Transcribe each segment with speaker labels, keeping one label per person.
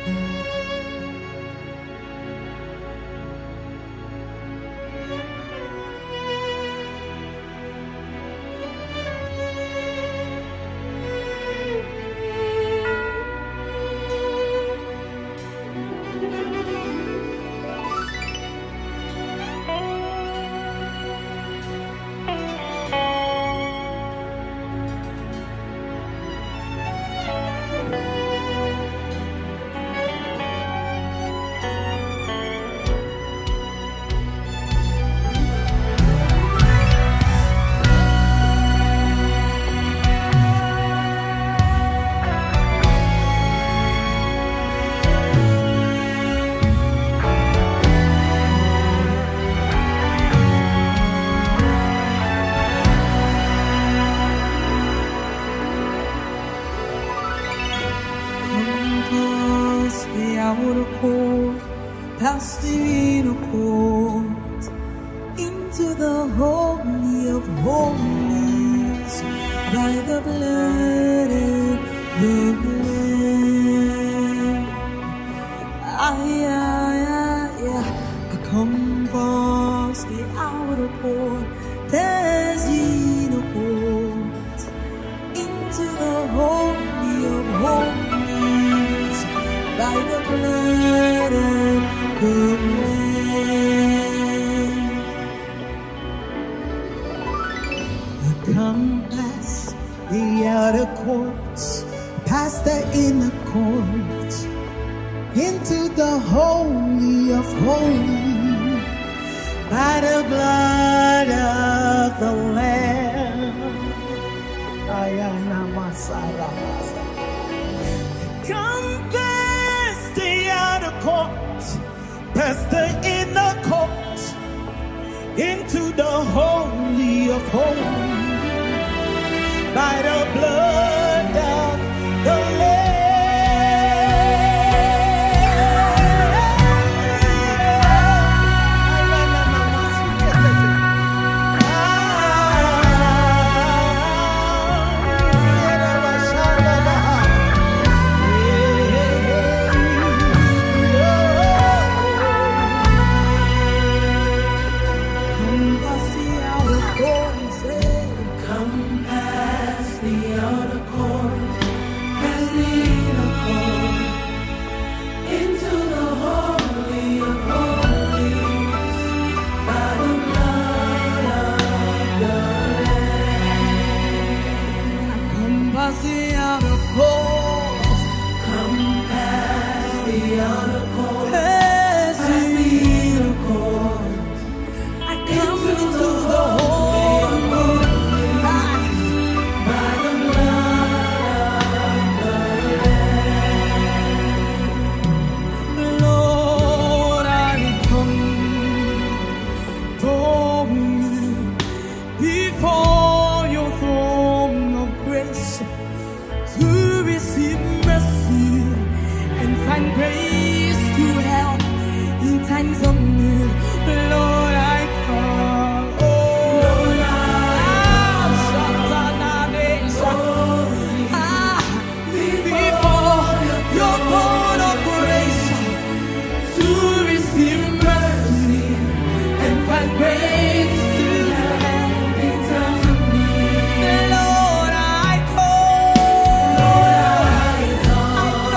Speaker 1: outer court, past the inner court, into the holy of holies, by the blood of the Lamb. I come past the outer court, past the inner court, into the holy of holies, by the blood of the Lamb. I come past the outer courts, past the inner courts, into the holy of holies, by the blood of the Lamb. Come past the outer court, past the inner court, into the holy of holies, by the blood of the Lamb.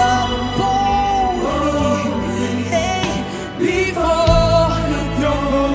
Speaker 1: Before your throne.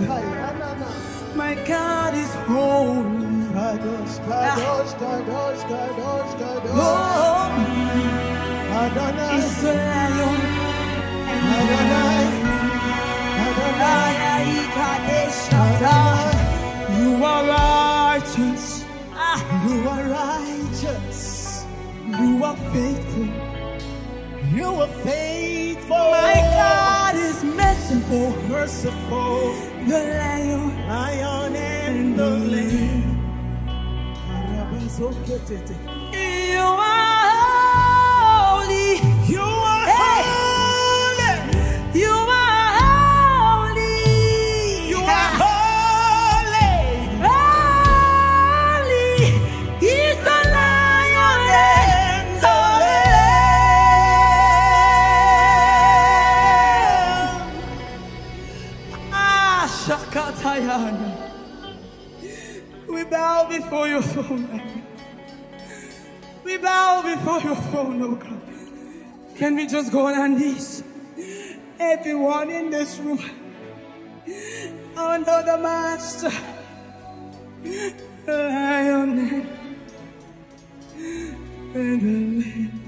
Speaker 1: My God is holy. Adonai is the Lion. You are righteous. You are righteous. You are faithful. You are faithful. My God is merciful. Merciful. The Lion. Lion and the Lamb. You are holy. You are holy. You are holy. You are holy. Holy is the Lion and the Lamb. Shakatayana. We bow before your throne. We bow before your throne, oh God. Can we just go on our knees? Everyone in this room, under the Master, the Lion and the Lamb.